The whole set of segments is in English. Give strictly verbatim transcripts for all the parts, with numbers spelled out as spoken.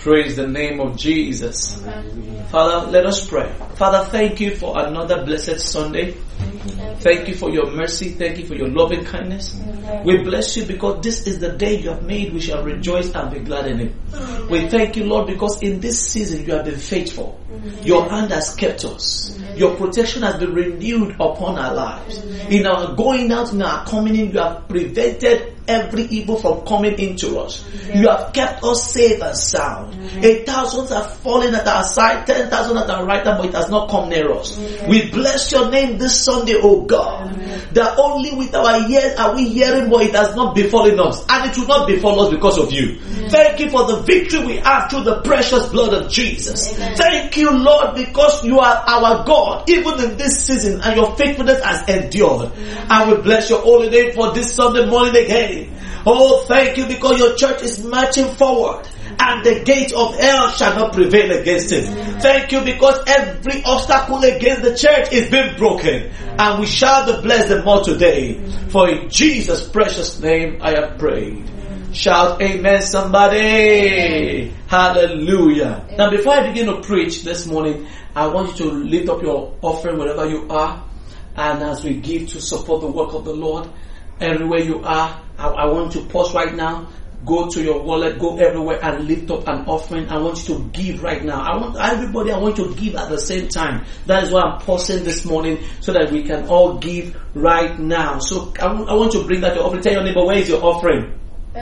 Praise the name of Jesus. Amen. Father, let us pray. Father, thank you for another blessed Sunday. Thank you for your mercy. Thank you for your loving kindness. We bless you because this is the day you have made. We shall rejoice and be glad in it. We thank you, Lord, because in this season you have been faithful. Your hand has kept us. Your protection has been renewed upon our lives. In our going out and our coming in, you have prevented every evil from coming into us. You have kept us safe and sound. A thousand have fallen at our side, ten thousand at our right hand, but it has not come near us. We bless your name this Sunday, oh God. That only with our ears are we hearing, but it has not befallen us. And it will not befall us because of you. Thank you for the victory we have through the precious blood of Jesus. Thank you, Lord, because you are our God, even in this season, and your faithfulness has endured. And we bless your holy name for this Sunday morning again. Oh, thank you because your church is marching forward and the gate of hell shall not prevail against it. Thank you because every obstacle against the church is being broken and we shall be blessed the more today. For in Jesus' precious name I have prayed. Shout amen, somebody. Amen. Hallelujah. Amen. Now before I begin to preach this morning, I want you to lift up your offering wherever you are. And as we give to support the work of the Lord, everywhere you are, I, I want you to pause right now. Go to your wallet, go everywhere and lift up an offering. I want you to give right now. I want everybody, I want you to give at the same time. That is why I'm pausing this morning so that we can all give right now. So I, I want you to bring that your offering. Tell your neighbor, where is your offering?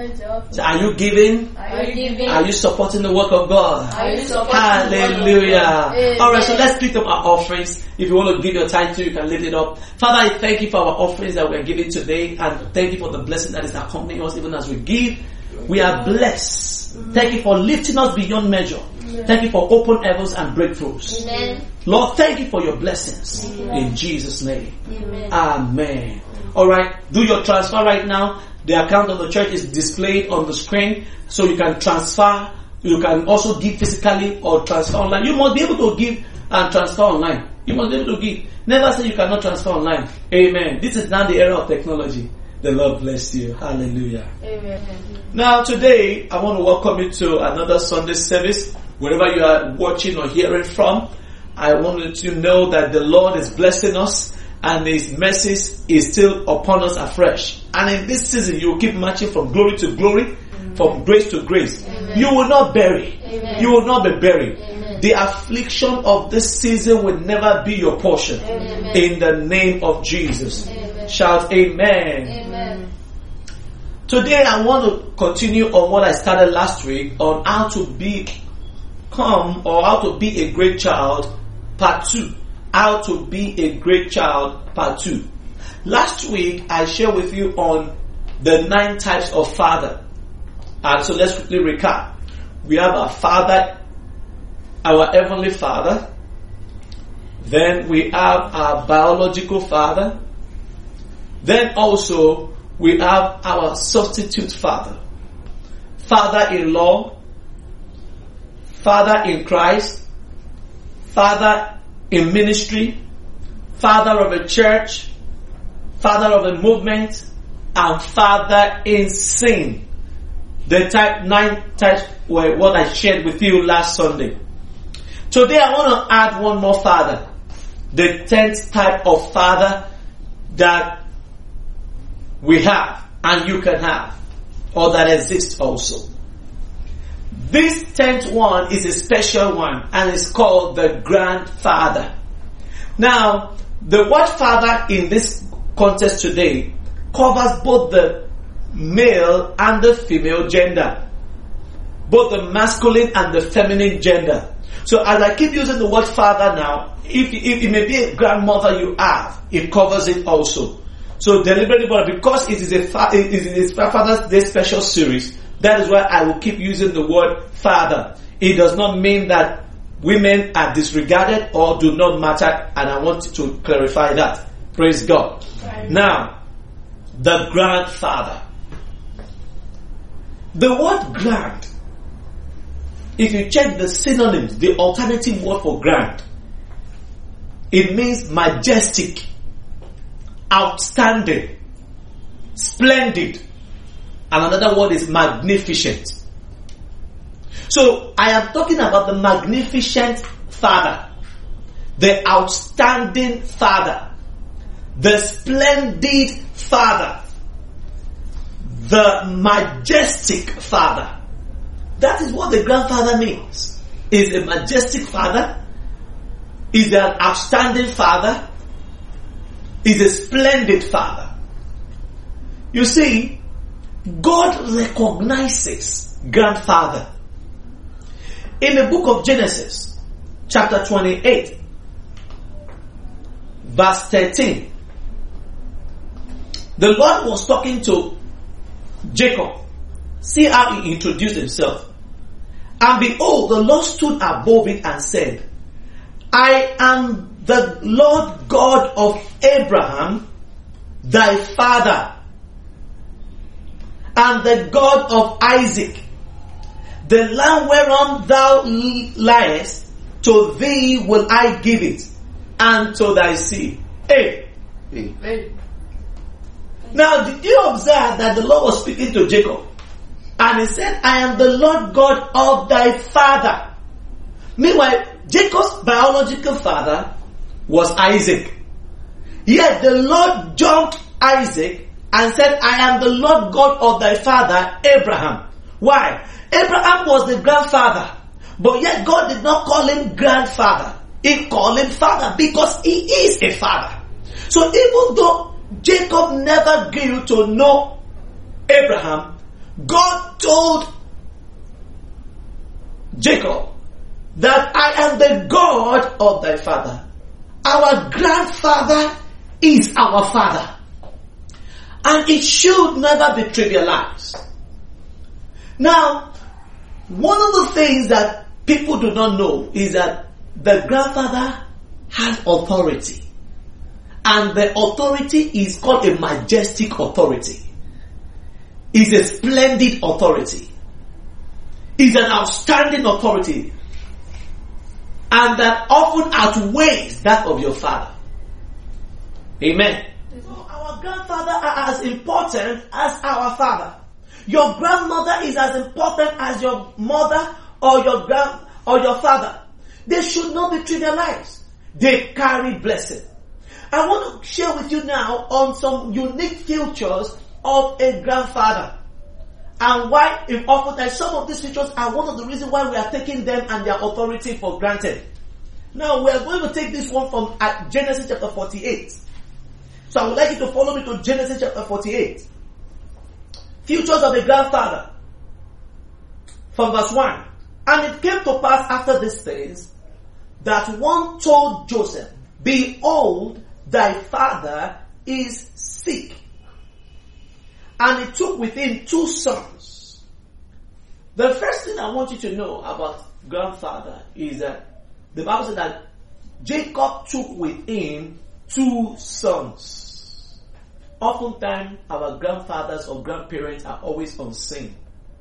So are you giving? Are you giving? Are you supporting the work of God? Are you supporting Hallelujah. the work of God? Alright, so let's lift up our offerings. If you want to give your time to, you can lift it up. Father, I thank you for our offerings that we are giving today, and thank you for the blessing that is accompanying us even as we give. We are blessed. Thank you for lifting us beyond measure. Thank you for open heavens and breakthroughs. Amen. Lord, thank you for your blessings. Amen. In Jesus' name. Amen. Amen. Alright, do your transfer right now. The account of the church is displayed on the screen, so you can transfer. You can also give physically or transfer online. You must be able to give and transfer online. You must be able to give. Never say you cannot transfer online. Amen. This is now the era of technology. The Lord bless you. Hallelujah. Amen. Now today, I want to welcome you to another Sunday service. Wherever you are watching or hearing from, I want you to know that the Lord is blessing us. And His mercies is still upon us afresh. And in this season, you will keep marching from glory to glory, Amen. From grace to grace. Amen. You will not bury. Amen. You will not be buried. Amen. The affliction of this season will never be your portion. Amen. In the name of Jesus. Amen. Shout amen. Amen. Today, I want to continue on what I started last week on how to become or how to be a great child, part two. How to be a great child, part two. Last week, I shared with you on the nine types of father. And so let's quickly recap. We have our father, our heavenly father. Then we have our biological father. Then also, we have our substitute father. Father-in-law, father in Christ, father in ministry, father of a church, father of a movement, and father in sin. The type nine types were what I shared with you last Sunday. Today I want to add one more father. The tenth type of father that we have and you can have, or that exists also. This tenth one is a special one and it's called the grandfather. Now, the word father in this context today covers both the male and the female gender. Both the masculine and the feminine gender. So as I keep using the word father now, if, if it may be a grandmother you have, it covers it also. So deliberately, but because it is a fa- it is a Father's Day special series, that is why I will keep using the word father. It does not mean that women are disregarded or do not matter, and I want to clarify that. Praise God. Right. Now, the grandfather. The word grand, if you check the synonyms, the alternative word for grand, it means majestic, outstanding, splendid. And another word is magnificent. So I am talking about the magnificent Father, the outstanding Father, the splendid Father, the majestic Father. That is what the grandfather means. Is a majestic Father, is an outstanding Father, is a splendid Father. You see, God recognizes grandfather. In the book of Genesis, chapter twenty-eight, verse thirteen, the Lord was talking to Jacob. See how he introduced himself. And behold, the Lord stood above it and said, I am the Lord God of Abraham, thy father, and the God of Isaac. The land whereon thou liest, to thee will I give it, and to thy seed. Hey. Hey. Hey. Now, did you observe that the Lord was speaking to Jacob? And he said, I am the Lord God of thy father. Meanwhile, Jacob's biological father was Isaac. Yet the Lord jumped Isaac and said, I am the Lord God of thy father, Abraham. Why? Abraham was the grandfather. But yet God did not call him grandfather. He called him father because he is a father. So even though Jacob never grew to know Abraham, God told Jacob that I am the God of thy father. Our grandfather is our father. And it should never be trivialized. Now, one of the things that people do not know is that the grandfather has authority. And the authority is called a majestic authority. It's a splendid authority. It's an outstanding authority. And that often outweighs that of your father. Amen. So our grandfather are as important as our father. Your grandmother is as important as your mother or your grand or your father. They should not be trivialized. They carry blessing. I want to share with you now on some unique features of a grandfather. And why, if often, some of these features are one of the reasons why we are taking them and their authority for granted. Now, we are going to take this one from uh, Genesis chapter forty-eight. So I would like you to follow me to Genesis chapter forty-eight. Features of a grandfather. From verse one. And it came to pass after these things that one told Joseph, behold, thy father is sick. And he took with him two sons. The first thing I want you to know about grandfather is that the Bible said that Jacob took with him two sons. Oftentimes, our grandfathers or grandparents are always on scene.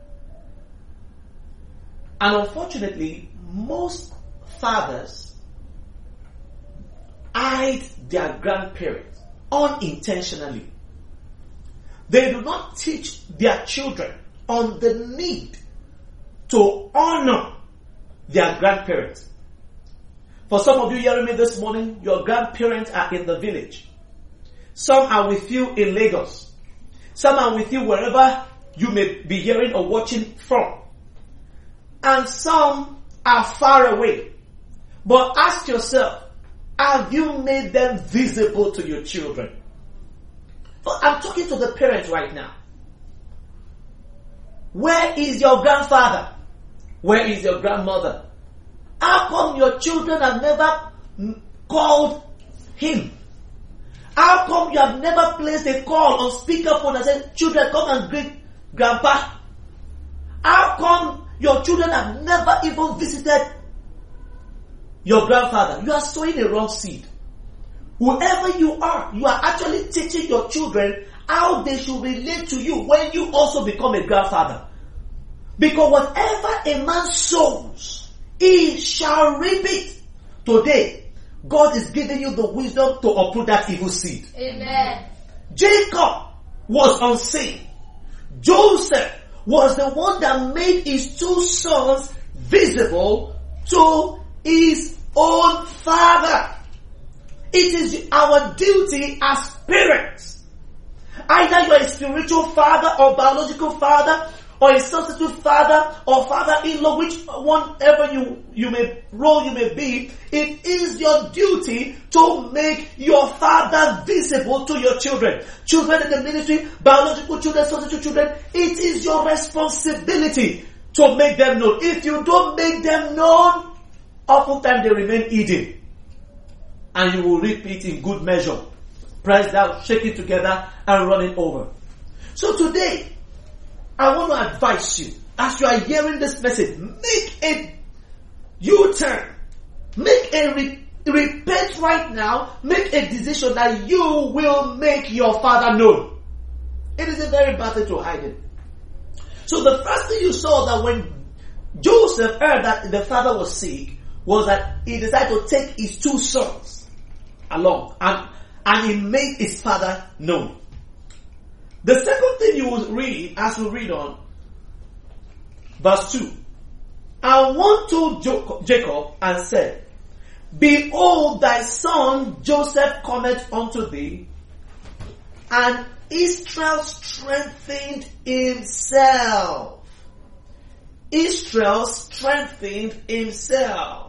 And unfortunately, most fathers hide their grandparents unintentionally. They do not teach their children on the need to honor their grandparents. For some of you hearing me this morning, your grandparents are in the village. Some are with you in Lagos. Some are with you wherever you may be hearing or watching from. And some are far away. But ask yourself, have you made them visible to your children? I'm talking to the parents right now. Where is your grandfather? Where is your grandmother? How come your children have never called him? How come you have never placed a call on speakerphone and said, children, come and greet grandpa? How come your children have never even visited your grandfather? You are sowing a wrong seed. Whoever you are, you are actually teaching your children how they should relate to you when you also become a grandfather. Because whatever a man sows, he shall reap it. Today, God is giving you the wisdom to uproot that evil seed. Amen. Jacob was unseen. Joseph was the one that made his two sons visible to his own father. It is our duty as parents. Either you are a spiritual father or biological father or a substitute father or father-in-law, which whatever you, you may role you may be, it is your duty to make your father visible to your children. Children in the ministry, biological children, substitute children, it is your responsibility to make them known. If you don't make them known, oftentimes they remain hidden. And you will reap it in good measure. Pressed out, shake it together, and run it over. So today, I want to advise you, as you are hearing this message, make a U-turn. Make a re- repent right now. Make a decision that you will make your father known. It is a very bad thing to hide it. So the first thing you saw that when Joseph heard that the father was sick, was that he decided to take his two sons along, and, and he made his father known. The second thing you will read, as we read on, verse two. And one told Jacob and said, Behold, thy son Joseph cometh unto thee. And Israel strengthened himself. Israel strengthened himself.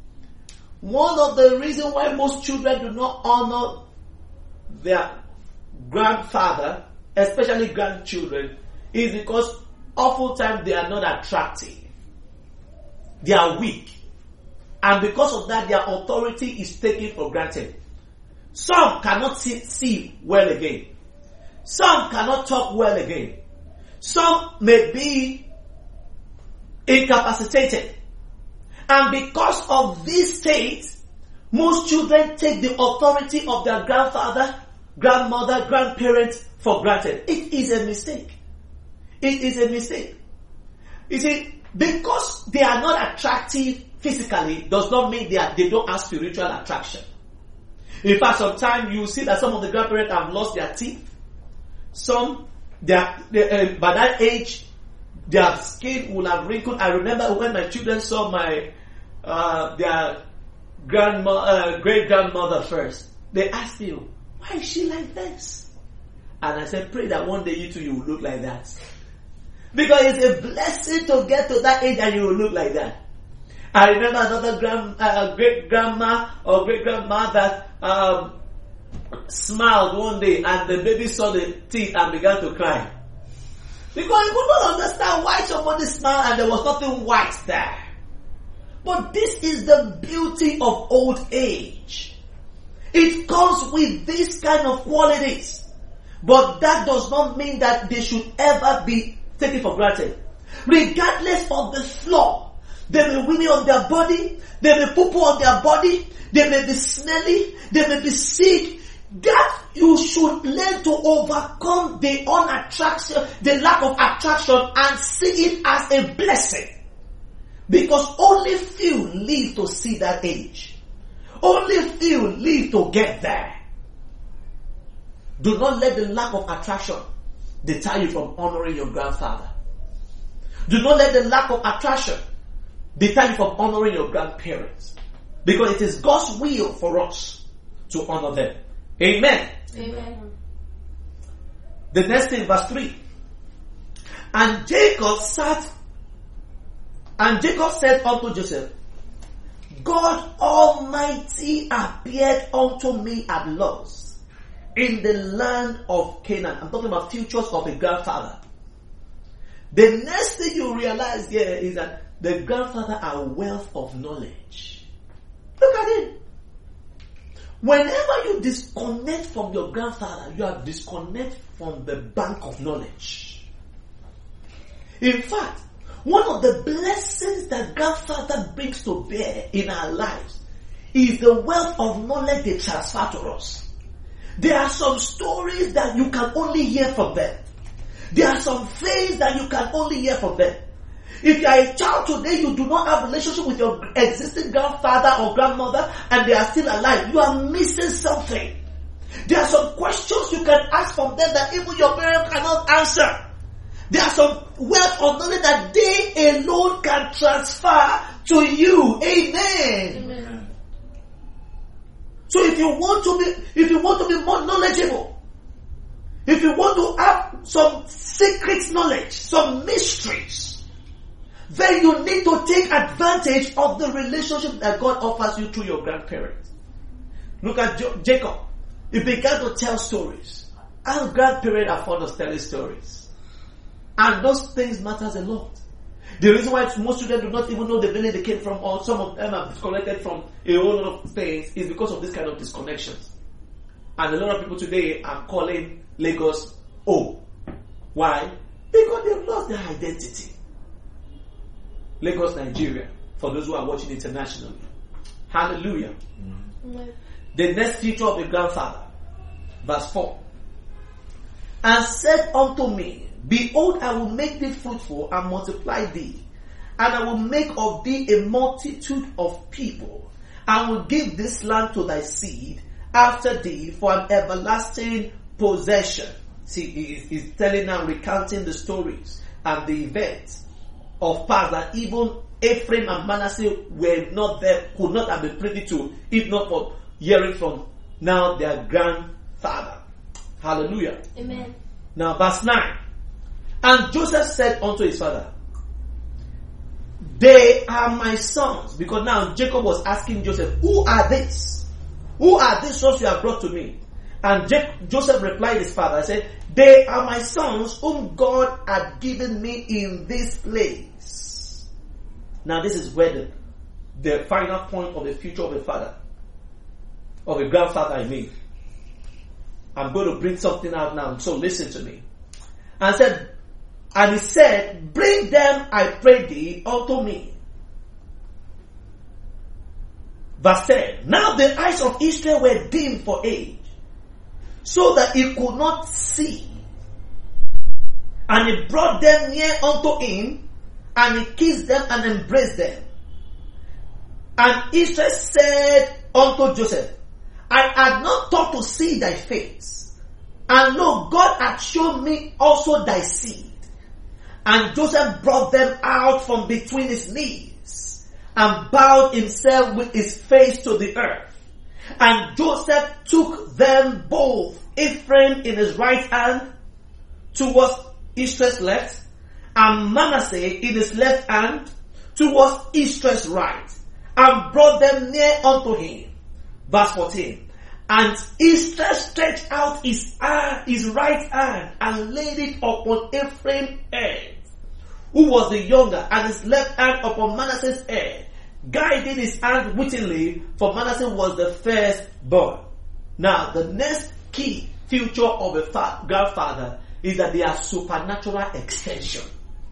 One of the reasons why most children do not honor their grandfather, especially grandchildren, is because oftentimes they are not attractive. They are weak. And because of that, their authority is taken for granted. Some cannot see, see well again. Some cannot talk well again. Some may be incapacitated. And because of this state, most children take the authority of their grandfather, grandmother, grandparents for granted. It is a mistake. It is a mistake. You see, because they are not attractive physically, does not mean they, are, they don't have spiritual attraction. In fact, sometimes you see that some of the grandparents have lost their teeth. Some, they are, they, uh, by that age, their skin will have wrinkled. I remember when my children saw my uh, their grandma, uh, great grandmother first. They asked me, "Why is she like this?" And I said, "Pray that one day you too you will look like that." Because it's a blessing to get to that age and you will look like that. I remember another grand, uh, great grandma or great grandma that um, smiled one day and the baby saw the teeth and began to cry. Because he could not understand why somebody smiled and there was nothing white there. But this is the beauty of old age. It comes with this kind of qualities. But that does not mean that they should ever be taken for granted. Regardless of the flaw, they may whinny on their body, they may poo-poo on their body, they may be smelly, they may be sick. That you should learn to overcome the unattraction, the lack of attraction, and see it as a blessing. Because only few live to see that age. Only few live to get there. Do not let the lack of attraction deter you from honoring your grandfather. Do not let the lack of attraction deter you from honoring your grandparents. Because it is God's will for us to honor them. Amen. Amen. The next thing, verse three. And Jacob sat, and Jacob said unto Joseph, God Almighty appeared unto me at Luz in the land of Canaan. I'm talking about futures of a grandfather. The next thing you realize here is that the grandfather had a wealth of knowledge. Look at it. Whenever you disconnect from your grandfather, you are disconnect from the bank of knowledge. In fact, one of the blessings that grandfather brings to bear in our lives is the wealth of knowledge they transfer to us. There are some stories that you can only hear from them. There are some things that you can only hear from them. If you are a child today, you do not have a relationship with your existing grandfather or grandmother and they are still alive, you are missing something. There are some questions you can ask from them that even your parents cannot answer. There are some wealth of knowledge that they alone can transfer to you. Amen. Amen. So if you want to be, if you want to be more knowledgeable, if you want to have some secret knowledge, some mysteries, then you need to take advantage of the relationship that God offers you through your grandparents. Look at jo- Jacob. He began to tell stories. Our grandparents are fond of telling stories. And those things matters a lot. The reason why most children do not even know the village they came from, or some of them are disconnected from a whole lot of things, is because of this kind of disconnections. And a lot of people today are calling Lagos home. Why? Because they've lost their identity. Lagos, Nigeria, for those who are watching internationally. Hallelujah. Amen. The next feature of the grandfather. Verse four. And said unto me, Behold, I will make thee fruitful and multiply thee, and I will make of thee a multitude of people, and will give this land to thy seed after thee for an everlasting possession. See, he- he's telling now, recounting the stories and the events of past that even Ephraim and Manasseh were not there, could not have been privy to, if not for hearing from now their grandfather. Hallelujah. Amen. Now verse nine. And Joseph said unto his father, They are my sons. Because now Jacob was asking Joseph, Who are these? Who are these sons you have brought to me? And Jac- Joseph replied his father, I said, They are my sons whom God had given me in this place. Now this is where the, the final point of the future of a father, of a grandfather I mean. I'm going to bring something out now, so listen to me. And said, and he said, Bring them, I pray thee, unto me. Verse ten. Now the eyes of Israel were dim for age, so that he could not see. And he brought them near unto him, and he kissed them and embraced them. And Israel said unto Joseph, I had not thought to see thy face, and lo, God hath shown me also thy seed. And Joseph brought them out from between his knees, and bowed himself with his face to the earth. And Joseph took them both, Ephraim in his right hand towards Israel's left, and Manasseh in his left hand towards Israel's right, and brought them near unto him. Verse fourteen. And Israel stretched out his hand, his right hand, and laid it upon Ephraim's head, who was the younger, and his left hand upon Manasseh's head, guiding his hand wittingly, for Manasseh was the firstborn. Now, the next key feature of a fa- grandfather is that they are supernatural extension.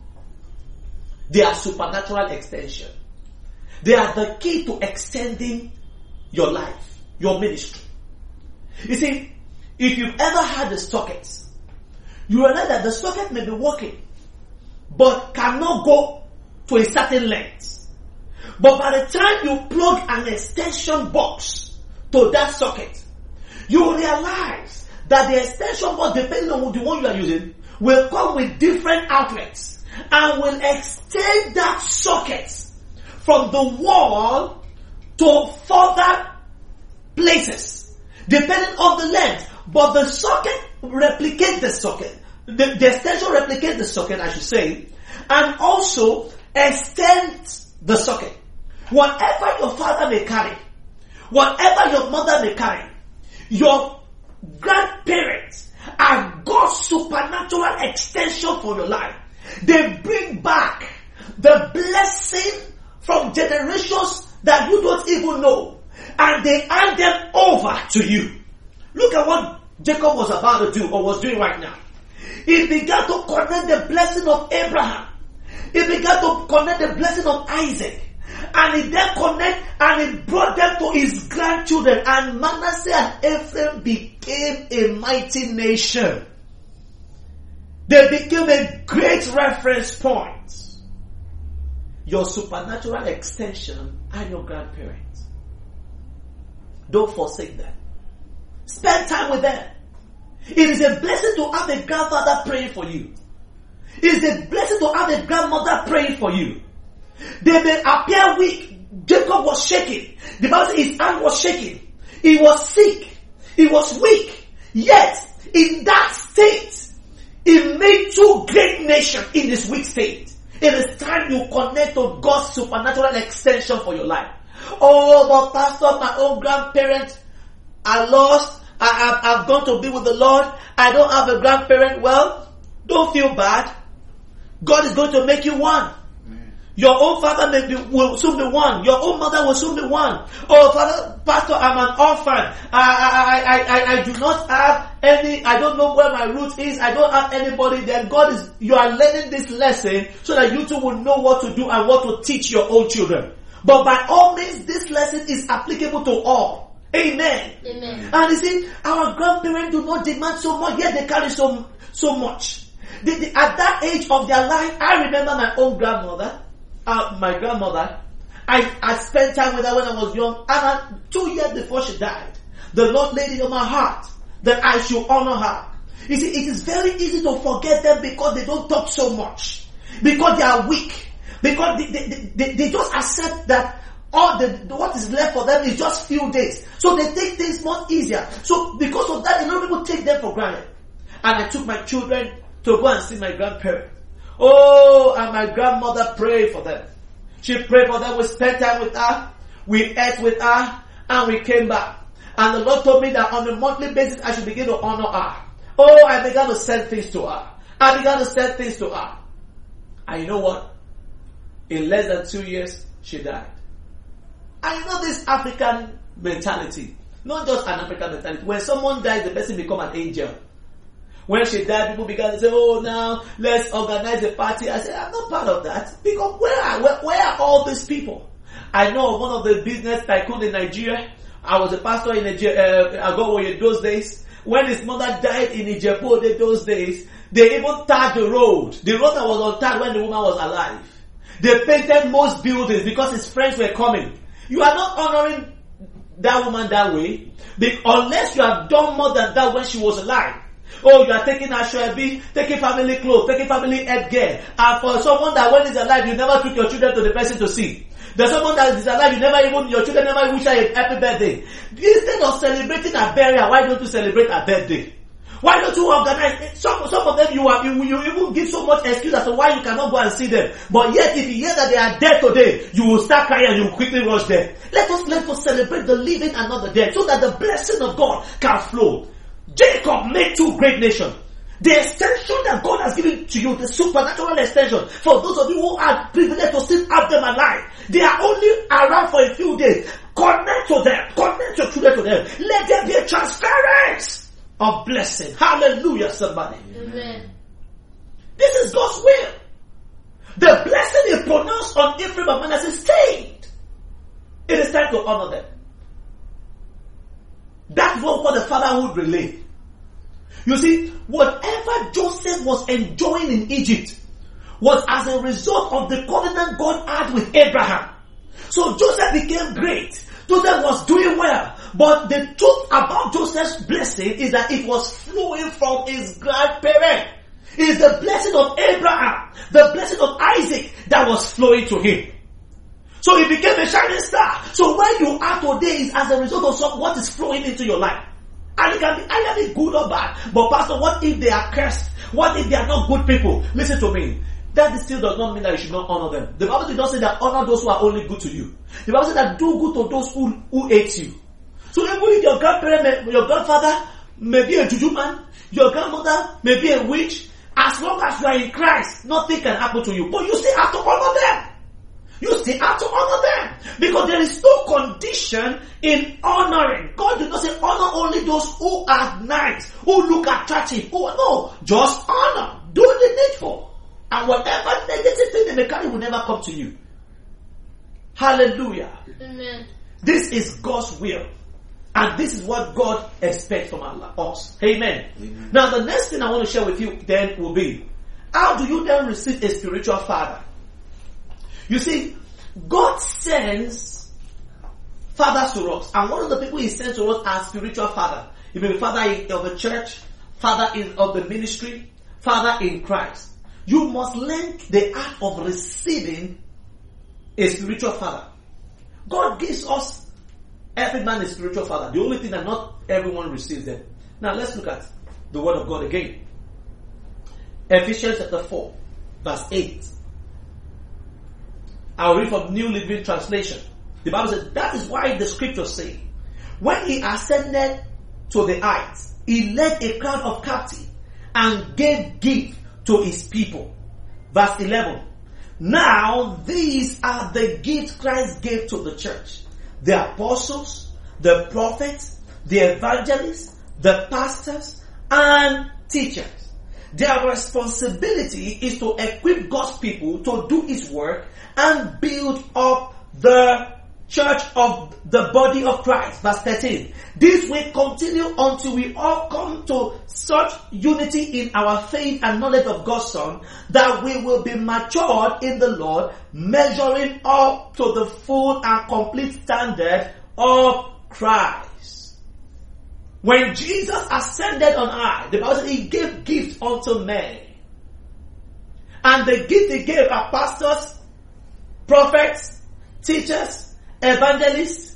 They are supernatural extension. They are the key to extending your life, your ministry. You see, if you've ever had a socket, you realize that the socket may be working, but cannot go to a certain length. But by the time you plug an extension box to that socket, you will realize that the extension box, depending on the one you are using, will come with different outlets and will extend that socket from the wall to further places, depending on the length. But the socket replicates the socket. The, the extension replicates the socket, I should say, and also extends the socket. Whatever your father may carry, whatever your mother may carry, your grandparents are God's supernatural extension for your life. They bring back the blessing from generations that you don't even know, and they hand them over to you. Look at what Jacob was about to do, or was doing right now. He began to connect the blessing of Abraham. He began to connect the blessing of Isaac. And he then connect and he brought them to his grandchildren. And Manasseh and Ephraim became a mighty nation. They became a great reference point. Your supernatural extension are your grandparents. Don't forsake them. Spend time with them. It is a blessing to have a grandfather praying for you. It's a blessing to have a grandmother praying for you. They may appear weak. Jacob was shaking. The Bible says his hand was shaking. He was sick. He was weak. Yet, in that state, he made two great nations in this weak state. It is time you connect to God's supernatural extension for your life. Oh, but pastor, my own grandparents are lost. I have I've gone to be with the Lord. I don't have a grandparent. Well, don't feel bad. God is going to make you one. Your own father may be, will soon be one. Your own mother will soon be one. Oh, father, pastor, I'm an orphan. I, I, I, I, I do not have any, I don't know where my root is. I don't have anybody there. God is, you are learning this lesson so that you too will know what to do and what to teach your own children. But by all means, this lesson is applicable to all. Amen. Amen. And you see, our grandparents do not demand so much, yet they carry so, so much. They, they, at that age of their life, I remember my own grandmother. Uh, my grandmother, I, I spent time with her when I was young, and I, two years before she died, the Lord laid it on my heart that I should honor her. You see, it is very easy to forget them because they don't talk so much, because they are weak, because they, they, they, they just accept that all the what is left for them is just few days. So they take things much easier. So because of that, a lot of people take them for granted. And I took my children to go and see my grandparents. Oh, and my grandmother prayed for them. She prayed for them. We spent time with her. We ate with her. And we came back. And the Lord told me that on a monthly basis, I should begin to honor her. Oh, I began to send things to her. I began to send things to her. And you know what? In less than two years, she died. And you know this African mentality. Not just an African mentality. When someone dies, the person becomes an angel. When she died, people began to say, oh, now let's organize a party. I said, I'm not part of that. Because where are, where, where are all these people? I know of one of the business tycoon in Nigeria. I was a pastor in Nigeria, uh, Agowoye those days. When his mother died in Ijebu those days, they even tarred the road. The road that was untarred when the woman was alive. They painted most buildings because his friends were coming. You are not honoring that woman that way. Unless you have done more than that when she was alive. Oh, you are taking Ashwebi, taking family clothes, taking family headgear. And for someone that when he's alive, you never took your children to the person to see. There's someone that is alive, you never even, your children never wish her a happy birthday. Instead of celebrating a burial, why don't you celebrate a birthday? Why don't you organize? Some, some of them, you, are, you, you even give so much excuse as to why you cannot go and see them. But yet, if you hear that they are dead today, you will start crying and you will quickly rush there. Let us, let us celebrate the living and not the dead, so that the blessing of God can flow. Jacob made two great nations. The extension that God has given to you, the supernatural extension, for those of you who are privileged to still have them alive, they are only around for a few days. Connect to them. Connect your children to them. Let there be a transference of blessing. Hallelujah, somebody. Amen. This is God's will. The blessing is pronounced on Ephraim and Manasseh stayed. It is time to honor them. That's what we call the fatherhood relay. You see, whatever Joseph was enjoying in Egypt was as a result of the covenant God had with Abraham. So Joseph became great. Joseph was doing well. But the truth about Joseph's blessing is that it was flowing from his grandparent. It is the blessing of Abraham, the blessing of Isaac that was flowing to him. So he became a shining star. So where you are today is as a result of some, what is flowing into your life. And it can be either good or bad. But pastor, what if they are cursed? What if they are not good people? Listen to me. That still does not mean that you should not honor them. The Bible did not say that honor those who are only good to you. The Bible said that do good to those who, who hate you. So even if your grandparent, your grandfather may be a juju man, your grandmother may be a witch, as long as you are in Christ, nothing can happen to you. But you still have to honor them. You still have to honor them. Because there is no condition in honoring. God did not say honor only those who are nice, who look attractive. Who, no, just honor. Do the needful. And whatever negative thing they may carry will never come to you. Hallelujah. Amen. This is God's will. And this is what God expects from us. Amen. Amen. Now the next thing I want to share with you then will be, how do you then receive a spiritual father? You see, God sends fathers to us. And one of the people He sends to us are spiritual father. He may be father of the church, father in, of the ministry, father in Christ. you must learn the art of receiving a spiritual father. God gives us every man a spiritual father. The only thing that not everyone receives them. Now let's look at the word of God again. Ephesians chapter four, verse eight. I'll read from New Living Translation. The Bible says, that is why the scriptures say, when he ascended to the heights, he led a crowd of captives and gave gift to his people. Verse eleven. Now these are the gifts Christ gave to the church. The apostles, the prophets, the evangelists, the pastors, and teachers. Their responsibility is to equip God's people to do his work and build up the church of the body of Christ. Verse thirteen. This will continue until we all come to such unity in our faith and knowledge of God's Son that we will be matured in the Lord, measuring up to the full and complete standard of Christ. When Jesus ascended on high, the Bible says he gave gifts unto men. And the gift he gave are pastors, prophets, teachers, evangelists,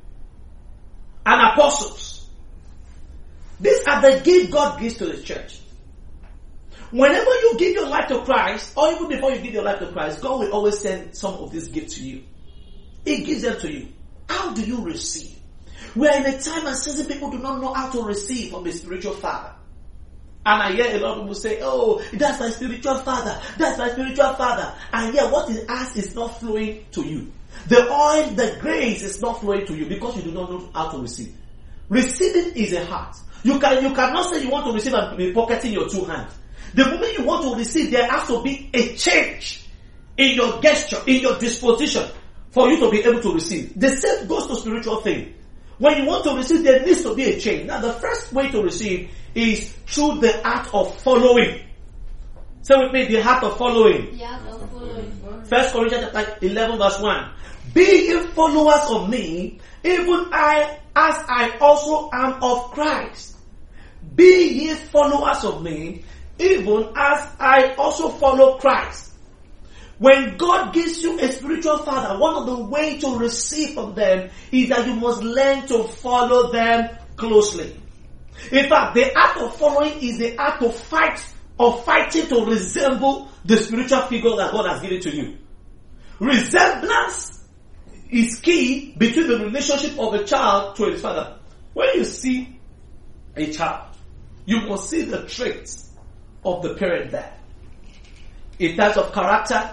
and apostles. These are the gifts God gives to the church. Whenever you give your life to Christ, or even before you give your life to Christ, God will always send some of these gifts to you. He gives them to you. How do you receive? We are in a time and season people do not know how to receive from a spiritual father. And I hear a lot of people say, oh, that's my spiritual father. That's my spiritual father. And yet what he asks is not flowing to you. The oil, the grace is not flowing to you because you do not know how to receive. Receiving is a heart. You can you cannot say you want to receive and be pocketing your two hands. The moment you want to receive, there has to be a change in your gesture, in your disposition for you to be able to receive. The same goes to spiritual things. When you want to receive, there needs to be a change. Now the first way to receive is through the act of following. Say with me, the act of following. Yeah, of following. First Corinthians eleven verse one. Be ye followers of me, even I, as I also am of Christ. Be ye followers of me, even as I also follow Christ. When God gives you a spiritual father, one of the ways to receive from them is that you must learn to follow them closely. In fact, the act of following is the act of fight, of fighting to resemble the spiritual figure that God has given to you. Resemblance is key between the relationship of a child to his father. When you see a child, you must see the traits of the parent there. In terms of character,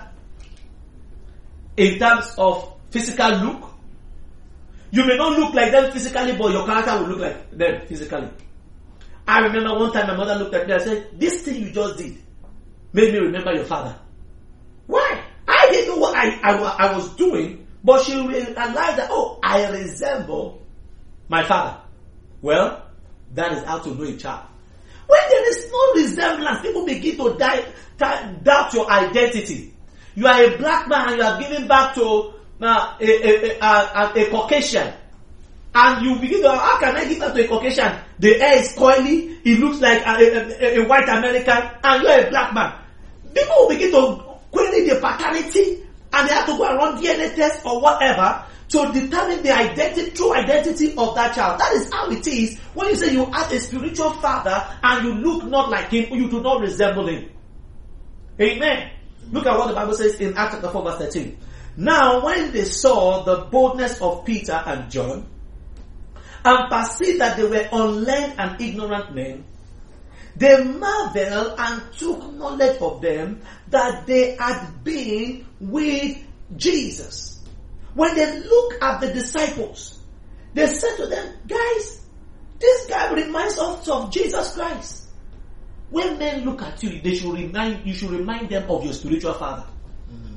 in terms of physical look. You may not look like them physically, but your character will look like them physically. I remember one time my mother looked at me and said, this thing you just did made me remember your father. Why? I didn't know what I, I, I was doing, but she realized that, oh, I resemble my father. Well, that is how to know a child. When there is no resemblance, people begin to die, doubt your identity. You are a black man and you are giving back to uh, a, a, a, a, a Caucasian. And you begin to, how can I give back to a Caucasian? The hair is coily, he looks like a, a, a, a white American, and you are a black man. People will begin to query the paternity, and they have to go and run D N A test or whatever to determine the identity, true identity of that child. That is how it is when you say you have a spiritual father and you look not like him, or you do not resemble him. Amen. Look at what the Bible says in Acts chapter four verse thirteen. Now when they saw the boldness of Peter and John, and perceived that they were unlearned and ignorant men, they marveled and took knowledge of them that they had been with Jesus. When they look at the disciples, they said to them, guys, this guy reminds us of Jesus Christ. When men look at you, they should remind you should remind them of your spiritual father. Mm-hmm.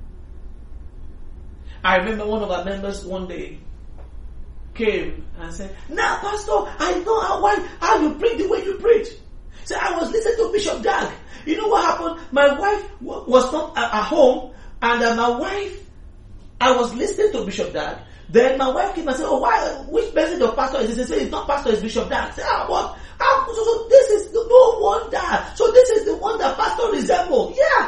I remember one of our members one day came and said, now pastor, I know how why, how you preach the way you preach. So I was listening to Bishop Dag. You know what happened? My wife w- was not at, at home, and uh, my wife, I was listening to Bishop Dag. Then my wife came and said, oh, why, which message of pastor is this? They say, it's not pastor, it's Bishop Dan. I said, ah, what? Ah, so, so this is the no wonder. So this is the one that pastor resembles. Yeah,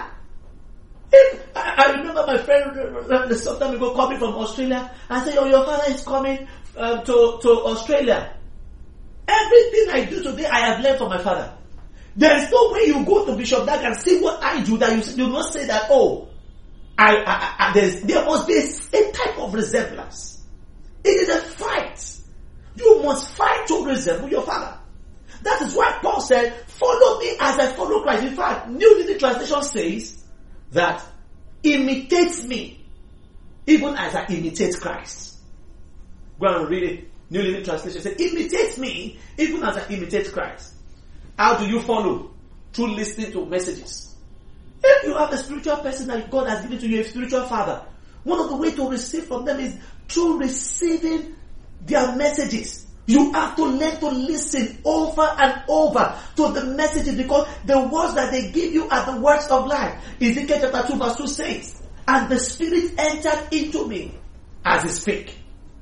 friend some time ago coming from Australia and say, oh, your father is coming uh, to, to Australia. Everything I do today, I have learned from my father. There is no way you go to Bishop Dag and see what I do that you do not say that, oh, I, I, I there's, there must be a type of resemblance. It is a fight. You must fight to resemble your father. That is why Paul said, follow me as I follow Christ. In fact, New Living Translation says that imitate me even as I imitate Christ. Go and read it. New Living Translation says, imitate me even as I imitate Christ. How do you follow? Through listening to messages. If you have a spiritual person that God has given to you, a spiritual father, one of the ways to receive from them is through receiving their messages. You have to learn to listen over and over to the messages, because the words that they give you are the words of life. Ezekiel chapter two verse two says, and the Spirit entered into me as he spake.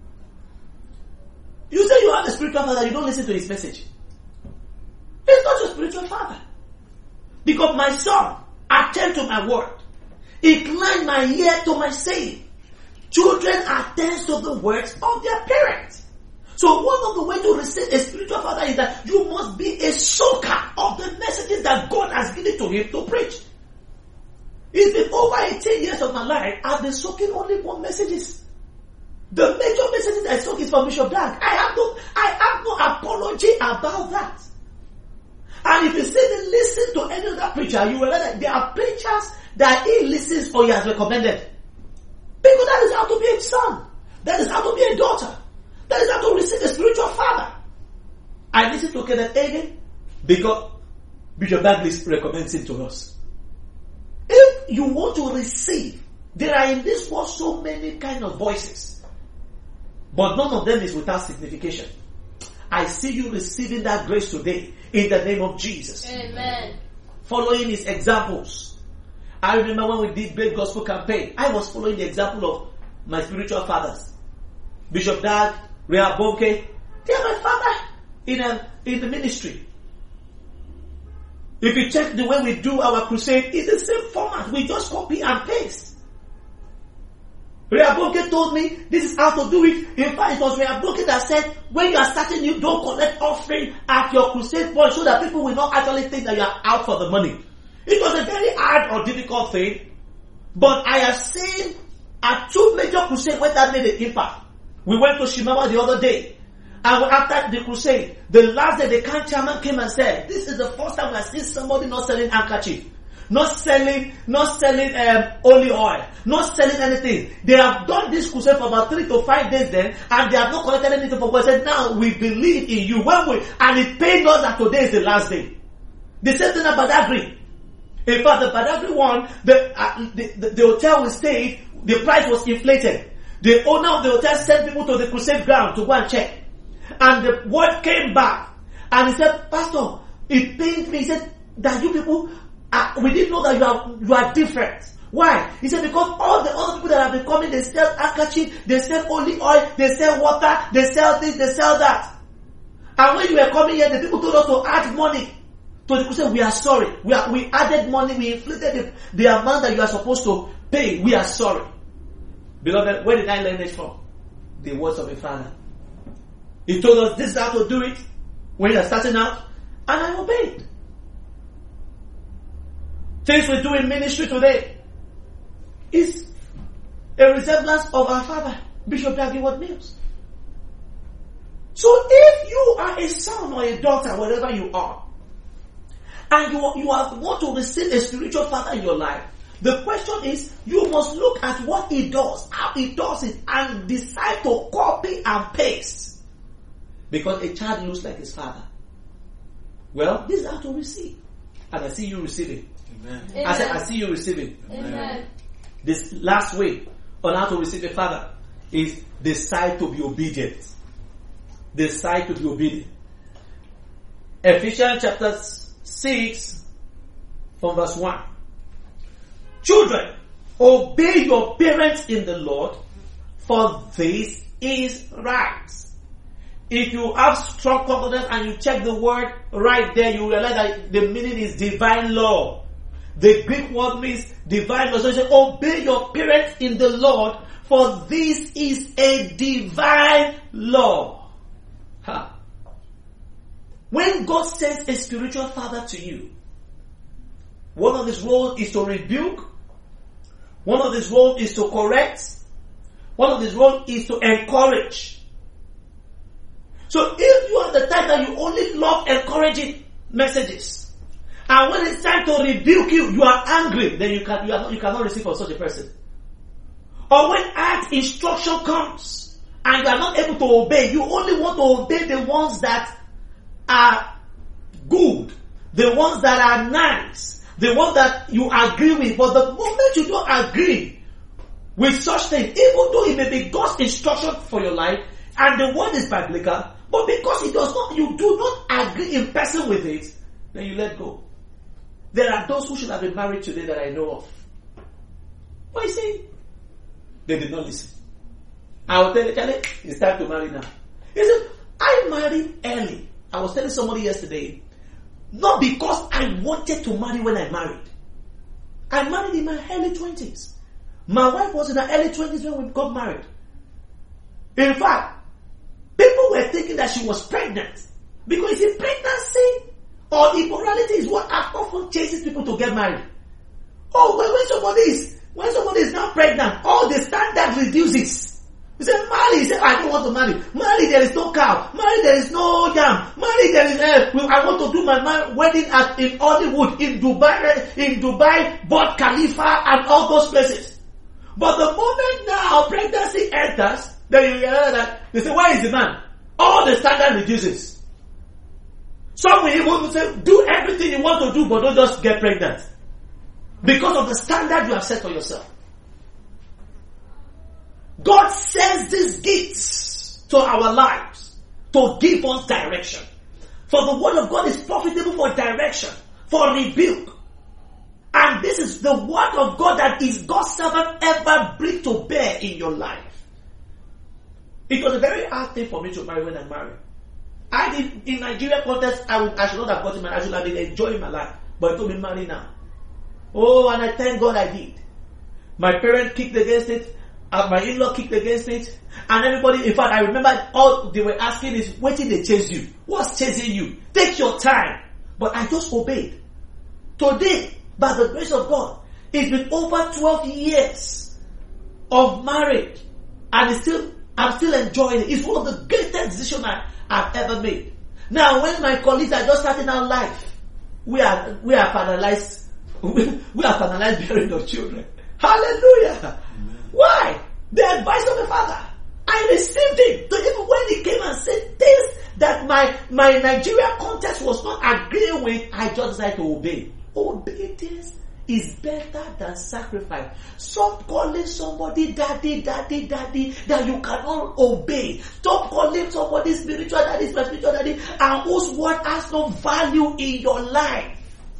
You say you have a spiritual father, you don't listen to his message. He's not your spiritual father. Because my son, attend to my word. Incline my ear to my saying. Children attend to the words of their parents. So one of the ways to receive a spiritual father is that you must be a soaker of the messages that God has given to him to preach. It's been over eighteen years of my life, I've been soaking only one messages. The major messages I soak is from Bishop Dag. I have no, I have no apology about that. And if you say they listen to any other preacher, you will realize that there are preachers that he listens or he has recommended. Because that is how to be a son. That is how to be a daughter. That is how to receive a spiritual father. I listen to Kenneth Hagin because Bishop Dag recommends him to us. If you want to receive, there are in this world so many kind of voices. But none of them is without signification. I see you receiving that grace today in the name of Jesus. Amen. Following his examples. I remember when we did Great Gospel Campaign, I was following the example of my spiritual fathers. Bishop Dag, Rehab Bonke, they are my father in, a, in the ministry. If you check the way we do our crusade, it's the same format. We just copy and paste. Rehab Bonke told me this is how to do it. In fact, it was Rehab Bonke that said, when you are starting, you don't collect offering at your crusade point so that people will not actually think that you are out for the money. It was a very hard or difficult thing, but I have seen at two major crusades where that made an impact. We went to Shimawa the other day, and after the crusade, the last day the camp chairman came and said, this is the first time I've seen somebody not selling handkerchief. Not selling, not selling um, olive oil, not selling anything. They have done this crusade for about three to five days then, and they have not collected anything from God. Said, now we believe in you. When we, and it paid us that today is the last day. The same thing about Badagry. In fact, the Badagry one, the, uh, the, the, the hotel we stayed, the price was inflated. The owner of the hotel sent people to the crusade ground to go and check. And the word came back, and he said, Pastor, it pained me. He said, that you people, Uh, we didn't know that you are you are different. Why? He said because all the other people that have been coming, they sell handkerchief, they sell olive oil, they sell water, they sell this, they sell that. And when you were coming here, the people told us to add money to the crusade. We are sorry. We are we added money. We inflated the, the amount that you are supposed to pay. We are sorry. Beloved, where did I learn it from? The words of a father. He told us this is how to do it when you are starting out, and I obeyed. Things we do in ministry today is a resemblance of our father, Bishop Dag Heward-Mills. So if you are a son or a daughter, wherever you are, and you, you are, want to receive a spiritual father in your life, the question is, you must look at what he does, how he does it, and decide to copy and paste. Because a child looks like his father. Well, this is how to receive. And I see you receiving. Amen. I said, I see you receiving. Amen. This last way on how to receive a father is decide to be obedient. Decide to be obedient. Ephesians chapter six from verse one. Children, obey your parents in the Lord, for this is right. If you have strong confidence and you check the word right there, you realize that the meaning is divine law. The Greek word means divine restoration. Obey your parents in the Lord, for this is a divine law. Ha. When God sends a spiritual father to you, one of his roles is to rebuke, one of his roles is to correct, one of his roles is to encourage. So if you are the type that you only love encouraging messages, and when it's time to rebuke you, you are angry, then you can you, are not, you cannot receive from such a person. Or when act instruction comes and you are not able to obey, you only want to obey the ones that are good, the ones that are nice, the ones that you agree with. But the moment you don't agree with such things, even though it may be God's instruction for your life and the word is biblical, but because it does not, you do not agree in person with it, then you let go. There are those who should have been married today that I know of. What you see? They did not listen. I will tell you, Charlie, it's time to marry now. He said, I married early. I was telling somebody yesterday, not because I wanted to marry when I married. I married in my early twenties. My wife was in her early twenties when we got married. In fact, people were thinking that she was pregnant. Because you see, pregnancy or immorality is what often chases people to get married. Oh, when, when somebody is when somebody is now pregnant, all the standard reduces. You say, marry. You say, I don't want to marry. Marry, there is no cow. Marry, there is no yam. Marry, there is, uh, I want to do my mar- wedding at, in Hollywood, in Dubai, in Dubai, Burj Khalifa, and all those places. But the moment now pregnancy enters, then you realize that, they say, where is the man? All the standard reduces. Some will even say, do everything you want to do, but don't just get pregnant. Because of the standard you have set for yourself. God sends these gifts to our lives to give us direction. For the word of God is profitable for direction, for rebuke. And this is the word of God that is God's servant ever bring to bear in your life. It was a very hard thing for me to marry when I married. I did, in Nigeria context, I, would, I should not have gotten married. I should have been enjoying my life. But it told me marry now. Oh, and I thank God I did. My parents kicked against it. And my in-law kicked against it. And everybody, in fact, I remember all they were asking is, wait till they chase you. What's chasing you? Take your time. But I just obeyed. Today, by the grace of God, it's been over twelve years of marriage. And it's still, I'm still enjoying it. It's one of the greatest decisions I, I've ever made. Now, when my colleagues are just starting out life, we are, we are finalized, we, we are finalized bearing of children. Hallelujah. Amen. Why? The advice of the Father. I received it. So even when he came and said this, that my, my Nigeria context was not agreeing with, I just decided to obey. Obedience is better than sacrifice. Stop calling somebody daddy, daddy, daddy that you cannot obey. Stop calling somebody spiritual daddy, spiritual daddy, and whose word has no value in your life.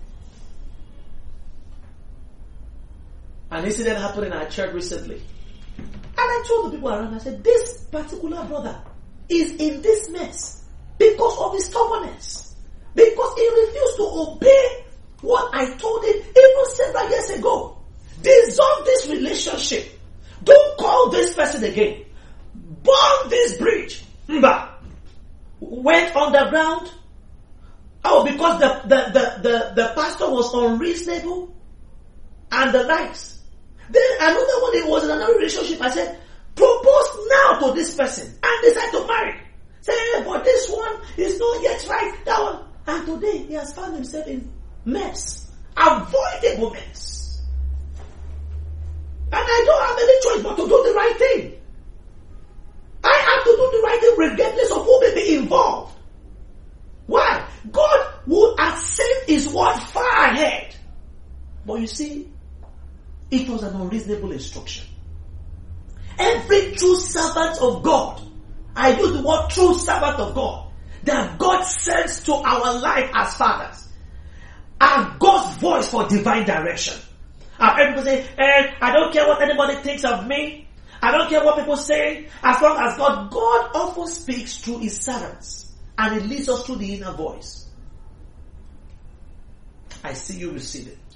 An incident happened in our church recently. And I told the people around, I said, this particular brother is in this mess because of his stubbornness. Because he refused to obey what I told him even several years ago. Dissolve this relationship. Don't call this person again. Burn this bridge. Mba. Went underground. Oh, because the, the, the, the, the pastor was unreasonable and the likes. Then another one, it was in another relationship. I said, propose now to this person and decide to marry. Say, hey, but this one is not yet right. That one. And today he has found himself in mess. Avoidable mess. And I don't have any choice but to do the right thing. I have to do the right thing regardless of who may be involved. Why? God would have sent his word far ahead. But you see, it was an unreasonable instruction. Every true servant of God, I use the word true servant of God, that God sends to our life as fathers, are God's voice for divine direction. And people say, eh, I don't care what anybody thinks of me. I don't care what people say. As long as God, God often speaks through his servants. And it leads us through the inner voice. I see you receive it.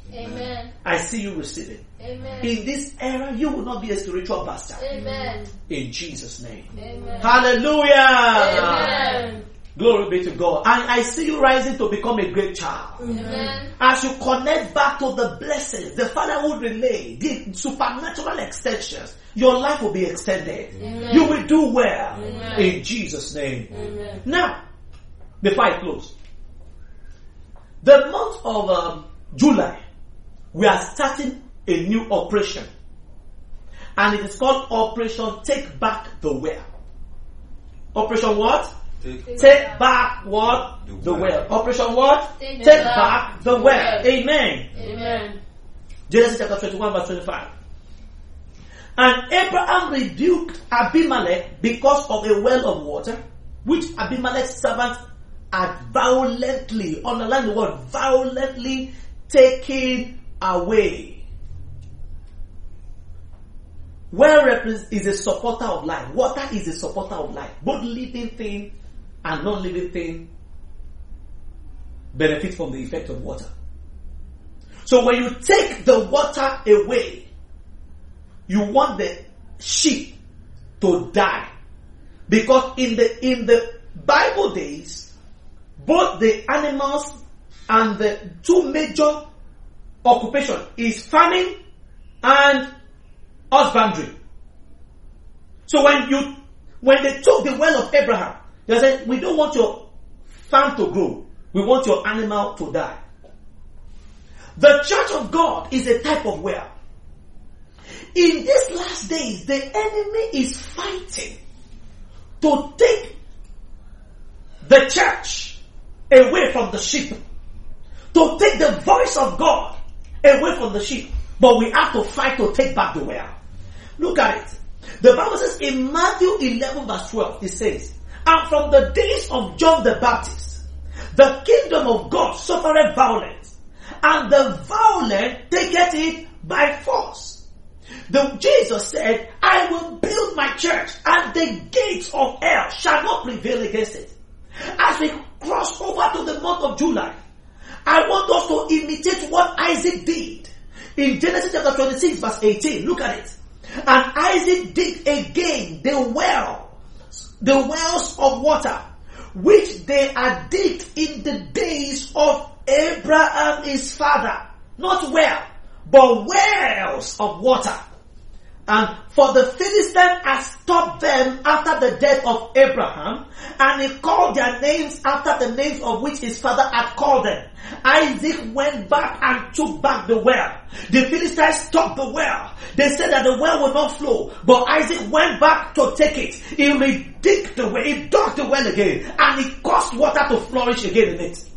Amen. I see you receiving. Amen. In this era, you will not be a spiritual bastard. Amen. In Jesus' name. Amen. Hallelujah. Amen. Glory be to God. And I see you rising to become a great child. Amen. As you connect back to the blessings, the fatherhood relay, the supernatural extensions, your life will be extended. Amen. You will do well. Amen. In Jesus' name. Amen. Now, before I close, the month of um, July, we are starting a new operation. And it is called Operation Take Back the Well. Operation what? Take, Take back what? The, the well. well. Operation what? Take, Take back, back the well. well. Amen. Amen. Genesis chapter twenty-one verse twenty-five. And Abraham rebuked Abimelech because of a well of water, which Abimelech's servant had violently, underline the word, violently taken away. Well is a supporter of life. Water is a supporter of life. Both living thing and non-living thing benefit from the effect of water. So when you take the water away, you want the sheep to die. Because in the in the Bible days, both the animals and the two major occupation is farming and husbandry. So when you when they took the well of Abraham, they said, we don't want your farm to grow. We want your animal to die. The church of God is a type of well. In these last days, the enemy is fighting to take the church away from the sheep. To take the voice of God away from the sheep. But we have to fight to take back the well. Look at it. The Bible says in Matthew eleven verse twelve, it says, and from the days of John the Baptist, the kingdom of God suffereth violence, and the violent taketh it by force. The, Jesus said, I will build my church, and the gates of hell shall not prevail against it. As we cross over to the month of July, I want us to imitate what Isaac did. In Genesis chapter twenty-six verse eighteen, look at it. And Isaac digged again the well, the wells of water, which they had digged in the days of Abraham his father. Not well, but wells of water. And for the Philistine had stopped them after the death of Abraham, and he called their names after the names of which his father had called them. Isaac went back and took back the well. The Philistines stopped the well. They said that the well would not flow, but Isaac went back to take it. He redigged the well, he dug the well again, and he caused water to flourish again in it.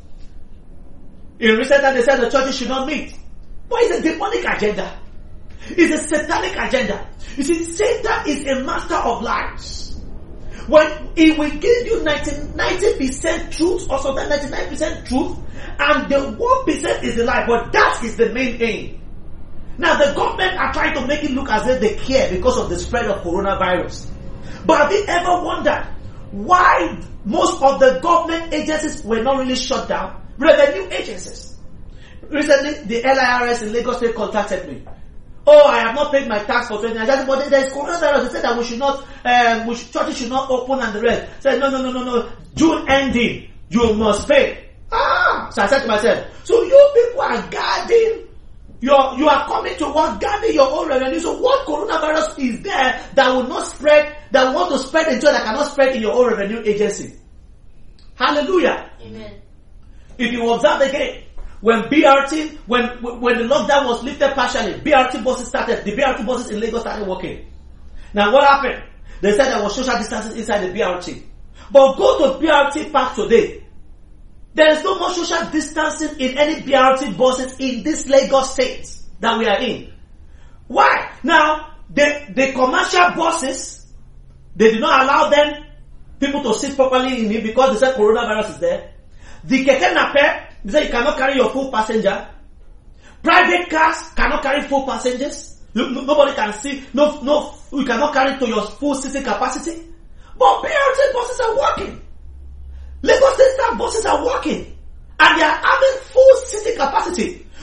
In recent times, they said the churches should not meet. But it's a demonic agenda. It's a satanic agenda. You see, Satan is a master of lies. When he will give you ninety percent truth, or sometimes ninety-nine percent truth, and the one percent is a lie, but that is the main aim. Now, the government are trying to make it look as if they care because of the spread of coronavirus. But have you ever wondered why most of the government agencies were not really shut down? Revenue agencies. Recently, the L I R S in Lagos State contacted me. Oh, I have not paid my tax for twenty years. But there is coronavirus. They said that we should not, um, we should, churches should not open and the rest. Said no, no, no, no, no. June ending, you must pay. Ah, so I said to myself, so you people are guarding your, you are coming to work guarding your own revenue. So what coronavirus is there that will not spread, that want to spread the joy that cannot spread in your own revenue agency? Hallelujah. Amen. If you observe again, when B R T, when when the lockdown was lifted partially, B R T buses started, the B R T buses in Lagos started working. Now what happened? They said there was social distancing inside the B R T. But go to B R T Park today. There is no more social distancing in any B R T buses in this Lagos state that we are in. Why? Now, the, the commercial buses, they did not allow them, people to sit properly in it because they said coronavirus is there. The keke napep, they say you cannot carry your full passenger. Private cars cannot carry full passengers. You, no, nobody can see. No, no, you cannot carry to your full seating capacity. But B R T buses are working. Lagos State buses are working. And they are having full seating capacity.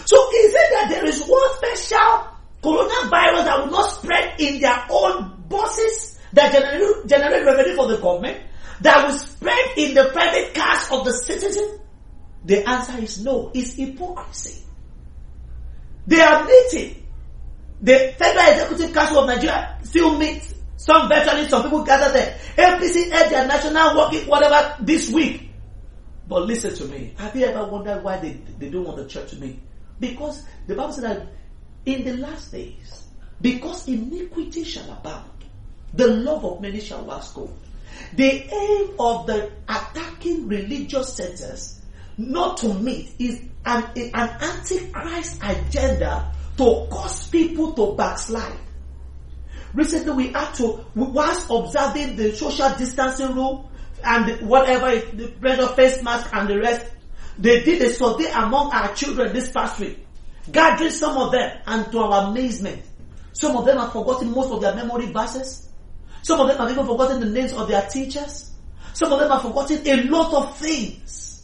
So is it that there is one special coronavirus that will not spread in their own buses that generate, generate revenue for the government, that will spread in the private cars of the citizen? The answer is no. It's hypocrisy. They are meeting. The Federal Executive Council of Nigeria still meets. Some virtually, some people gather there. A P C had their national working whatever this week. But listen to me. Have you ever wondered why they, they don't want the church to meet? Because the Bible said that in the last days, because iniquity shall abound, the love of many shall wax cold. The aim of the attacking religious centers not to meet is an, an antichrist agenda to cause people to backslide. Recently we had to, whilst observing the social distancing rule and whatever, the pressure face mask and the rest, they did a survey among our children this past week, gathering some of them, and to our amazement, some of them have forgotten most of their memory verses. Some of them have even forgotten the names of their teachers. Some of them have forgotten a lot of things.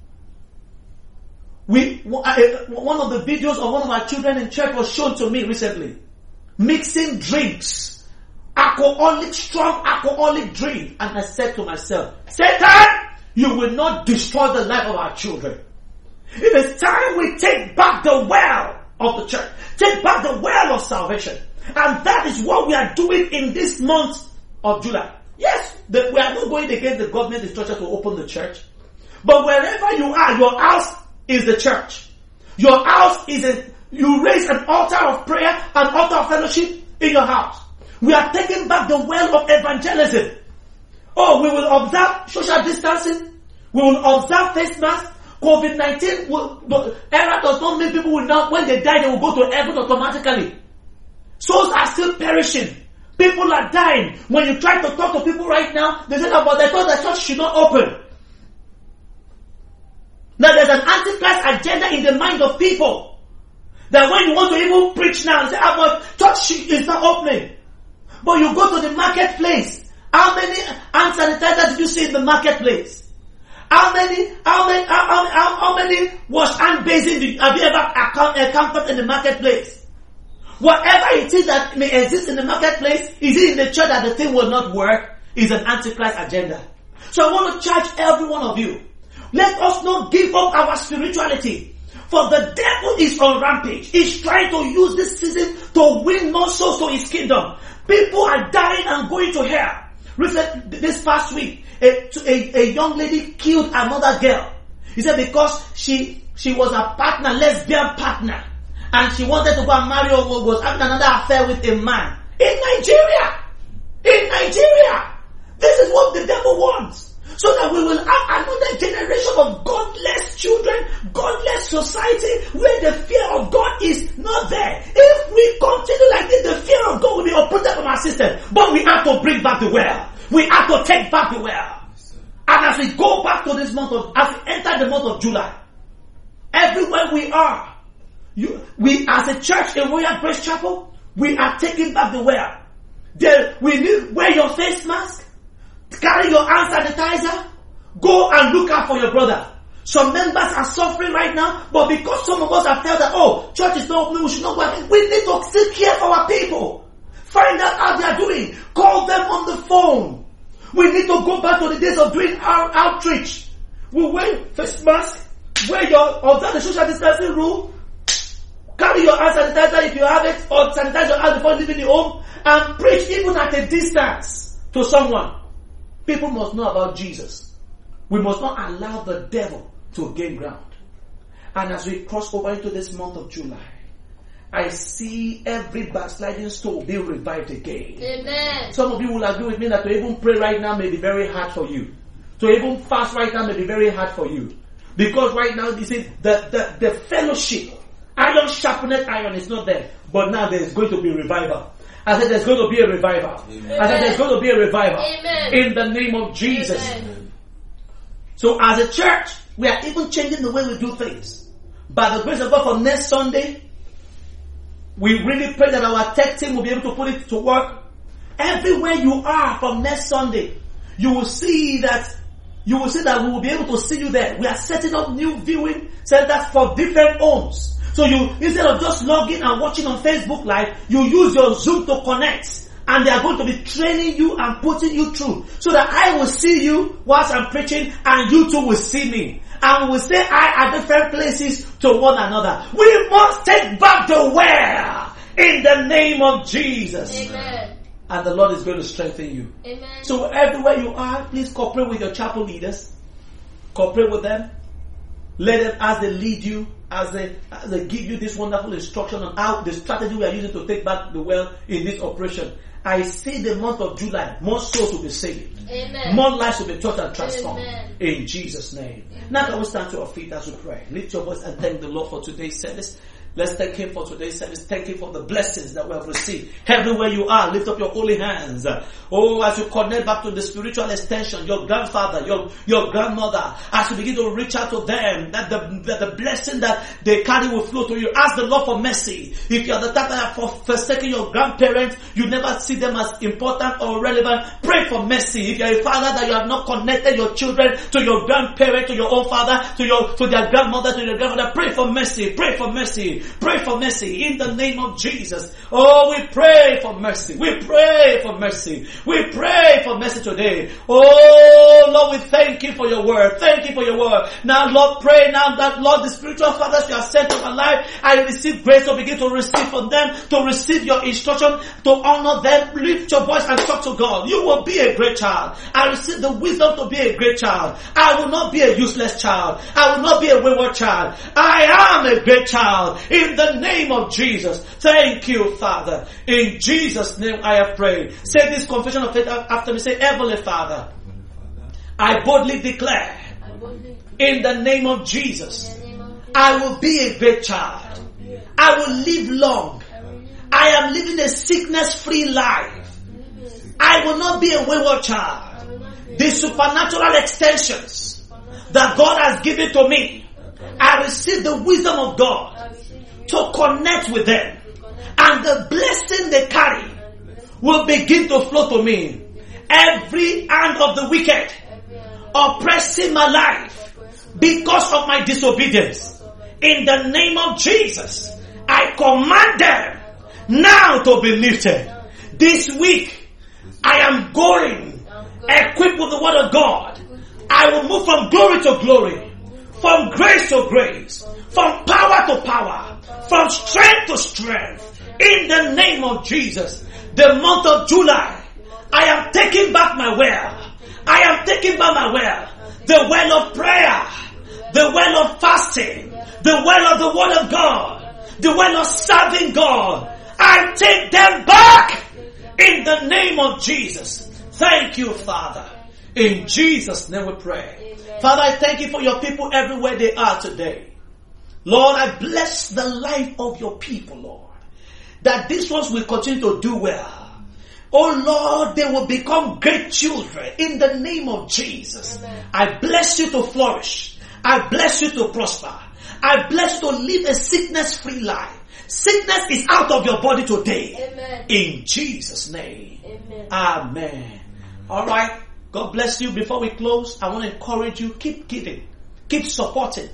We, one of the videos of one of our children in church was shown to me recently. Mixing drinks. Alcoholic, strong alcoholic drink. And I said to myself, Satan, you will not destroy the life of our children. It is time we take back the well of the church. Take back the well of salvation. And that is what we are doing in this month of July. Yes, the, we are not going against the government instruction to open the church. But wherever you are, your house is the church. Your house is a, you raise an altar of prayer, an altar of fellowship in your house. We are taking back the well of evangelism. Oh, we will observe social distancing. We will observe face masks. COVID nineteen will, the era does not mean people will not, when they die, they will go to heaven automatically. Souls are still perishing. People are dying. When you try to talk to people right now, they say, but they thought the church should not open. Now there's an antichrist agenda in the mind of people. That when you want to even preach now and say, ah, but church is not opening. But you go to the marketplace. How many hand sanitizers did you see in the marketplace? How many, how many, how, how, how many wash hand basin did, have you ever encountered in the marketplace? Whatever it is that may exist in the marketplace, is it in the church that the thing will not work? Is an antichrist agenda. So I want to charge every one of you. Let us not give up our spirituality. For the devil is on rampage. He's trying to use this season to win more souls to his kingdom. People are dying and going to hell. Recent, this past week, a, a, a young lady killed another girl. He said because she she was a partner, lesbian partner, and she wanted to go and marry or was having another affair with a man. In Nigeria! In Nigeria! This is what the devil wants. So that we will have another generation of godless children, godless society, where the fear of God is not there. If we continue like this, the fear of God will be uprooted from our system. But we have to bring back the well. We have to take back the well. And as we go back to this month of, as we enter the month of July, everywhere we are, you, we as a church in Royal Grace Chapel, we are taking back the well. There, we need wear your face mask. Carry your hand sanitizer. Go and look out for your brother. Some members are suffering right now, but because some of us have felt that, oh, church is not open, we should not go. We need to still care for our people. Find out how they are doing. Call them on the phone. We need to go back to the days of doing our outreach. We wear face mask. Wear your, observe the social distancing rule. Carry your hand sanitizer if you have it, or sanitize your hands before leaving the home, and preach even at a distance to someone. People must know about Jesus. We must not allow the devil to gain ground. And as we cross over into this month of July, I see every backsliding soul being revived again. Amen. Some of you will agree with me that to even pray right now may be very hard for you. To even fast right now may be very hard for you. Because right now, you see, the, the, the fellowship, iron sharpened iron is not there. But now there is going to be revival. I said there's going to be a revival. Amen. I said there's going to be a revival. Amen. In the name of Jesus. Amen. So as a church, we are even changing the way we do things. By the grace of God, for next Sunday, we really pray that our tech team will be able to put it to work. Everywhere you are from next Sunday, you will see that you will see that we will be able to see you there. We are setting up new viewing centers for different homes. So you, instead of just logging and watching on Facebook Live, you use your Zoom to connect. And they are going to be training you and putting you through. So that I will see you whilst I'm preaching and you too will see me. And we will say I at different places to one another. We must take back the word in the name of Jesus. Amen. And the Lord is going to strengthen you. Amen. So everywhere you are, please cooperate with your chapel leaders. Cooperate with them. Let them, as they lead you, as they, as they give you this wonderful instruction on how the strategy we are using to take back the well in this operation. I see the month of July, more souls will be saved. Amen. More lives will be taught and transformed. Amen. In Jesus' name. Amen. Now can we stand to our feet as we pray? Lift your voice and thank the Lord for today's service. Let's thank Him for today's service. Thank Him for the blessings that we have received. Everywhere you are, lift up your holy hands. Oh, as you connect back to the spiritual extension, your grandfather, your, your grandmother, as you begin to reach out to them, that the, that the blessing that they carry will flow to you. Ask the Lord for mercy. If you are the type that have forsaken your grandparents, you never see them as important or relevant, pray for mercy. If you are a father that you have not connected your children to your grandparent, to your own father, to your to their grandmother, to your grandmother, pray for mercy. Pray for mercy. Pray for mercy in the name of Jesus. Oh, we pray for mercy. We pray for mercy. We pray for mercy today. Oh, Lord, we thank you for your word. Thank you for your word. Now, Lord, pray now that, Lord, the spiritual fathers you have sent to my life, I receive grace to begin to receive from them, to receive your instruction, to honor them. Lift your voice and talk to God. You will be a great child. I receive the wisdom to be a great child. I will not be a useless child. I will not be a wayward child. I am a great child. In the name of Jesus. Thank you, Father. In Jesus' name I have prayed. Say this confession of faith after me. Say, Heavenly Father, I boldly declare in the name of Jesus, I will be a great child. I will live long. I am living a sickness-free life. I will not be a wayward child. The supernatural extensions that God has given to me, I receive the wisdom of God to connect with them, and the blessing they carry will begin to flow to me. Every hand of the wicked oppressing my life because of my disobedience, in the name of Jesus, I command them now to be lifted. This week I am going equipped with the word of God. I will move from glory to glory, from grace to grace, from power to power, from strength to strength, in the name of Jesus. The month of July, I am taking back my well. I am taking back my well. The well of prayer, the well of fasting, the well of the word of God, the well of serving God. I take them back in the name of Jesus. Thank you, Father. In Jesus' name we pray. Amen. Father, I thank you for your people everywhere they are today. Lord, I bless the life of your people, Lord, that these ones will continue to do well. Oh Lord, they will become great children in the name of Jesus. Amen. I bless you to flourish. I bless you to prosper. I bless you to live a sickness-free life. Sickness is out of your body today. Amen. In Jesus' name. Amen. Amen. All right. God bless you. Before we close, I want to encourage you. Keep giving. Keep supporting.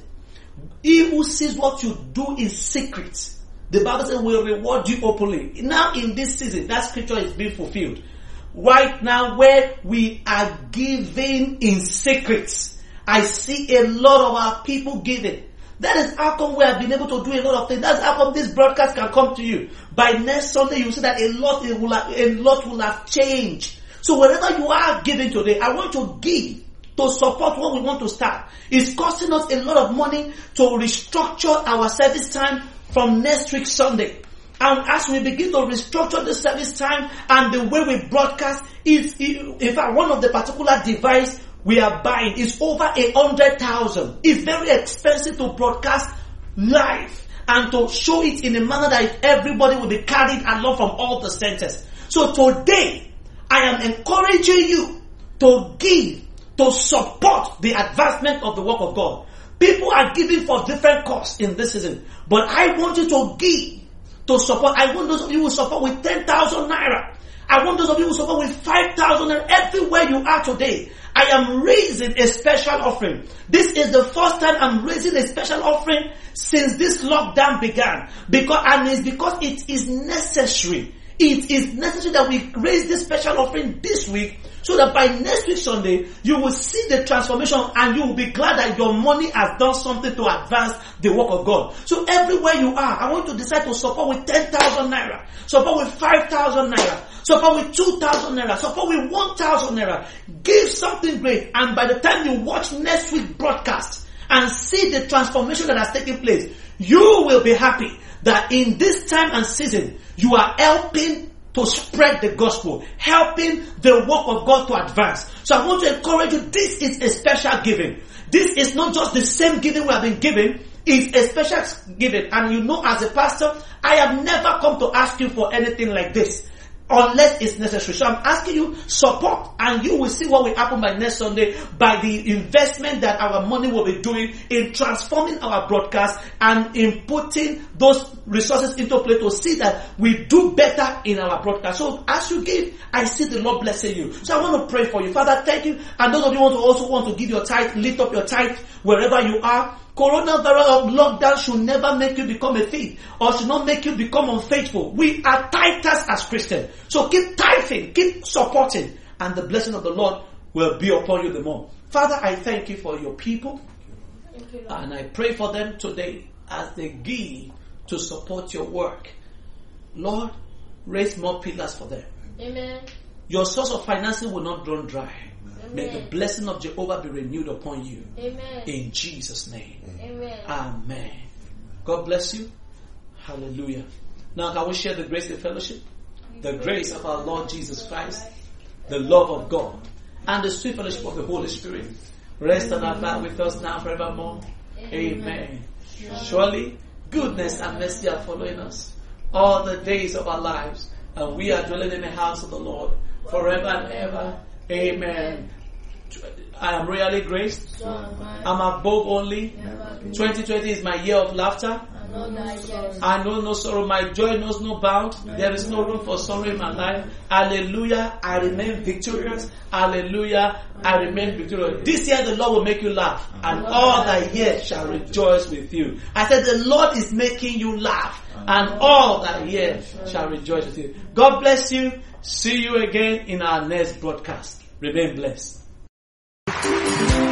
He who sees what you do in secret, the Bible says, will reward you openly. Now in this season, that scripture is being fulfilled. Right now, where we are giving in secret, I see a lot of our people giving. That is how come we have been able to do a lot of things. That's how come this broadcast can come to you. By next Sunday, you see that a lot will have, a lot will have changed. So wherever you are giving today, I want to give to support what we want to start. It's costing us a lot of money to restructure our service time from next week Sunday. And as we begin to restructure the service time and the way we broadcast, if, in fact, one of the particular device we are buying is over a hundred thousand. It's very expensive to broadcast live and to show it in a manner that everybody will be carried along from all the centers. So today, I am encouraging you to give, to support the advancement of the work of God. People are giving for different costs in this season, but I want you to give to support. I want those of you who support with ten thousand naira. I want those of you who support with five thousand naira. Everywhere you are today, I am raising a special offering. This is the first time I'm raising a special offering since this lockdown began. Because, and it's because it is necessary. It is necessary that we raise this special offering this week, so that by next week Sunday, you will see the transformation and you will be glad that your money has done something to advance the work of God. So everywhere you are, I want you to decide to support with ten thousand naira, support with five thousand naira, support with two thousand naira, support with one thousand naira. Give something great, and by the time you watch next week's broadcast and see the transformation that has taken place, you will be happy that in this time and season, you are helping to spread the gospel, helping the work of God to advance. So I want to encourage you, this is a special giving. This is not just the same giving we have been given, it's a special giving. And you know, as a pastor, I have never come to ask you for anything like this, unless it's necessary. So I'm asking you, support, and you will see what will happen by next Sunday by the investment that our money will be doing in transforming our broadcast and in putting those resources into play to see that we do better in our broadcast. So as you give, I see the Lord blessing you. So I want to pray for you. Father, thank you. And those of you who want to also want to give your tithe, lift up your tithe wherever you are. Coronavirus lockdown should never make you become a thief or should not make you become unfaithful. We are tithers as Christians. So keep tithing, keep supporting, and the blessing of the Lord will be upon you the more. Father, I thank you for your people. Thank you, and I pray for them today as they give to support your work. Lord, raise more pillars for them. Amen. Your source of financing will not run dry. Amen. May the blessing of Jehovah be renewed upon you. Amen. In Jesus' name. Amen. Amen. God bless you. Hallelujah. Now can we share the grace of fellowship? The grace of our Lord Jesus Christ, the love of God, and the sweet fellowship of the Holy Spirit rest and abide with us now forevermore. Amen. Surely goodness and mercy are following us all the days of our lives, and we are dwelling in the house of the Lord forever and ever. Amen. I am really graced. I'm above only. twenty twenty is my year of laughter. I know no sorrow. My joy knows no bound. There is no room for sorrow in my life. Hallelujah. I remain victorious. Hallelujah. I remain victorious. This year the Lord will make you laugh, and all that hear shall rejoice with you. I said the Lord is making you laugh, and all that hear shall rejoice with you. God bless you. See you again in our next broadcast. Remain blessed.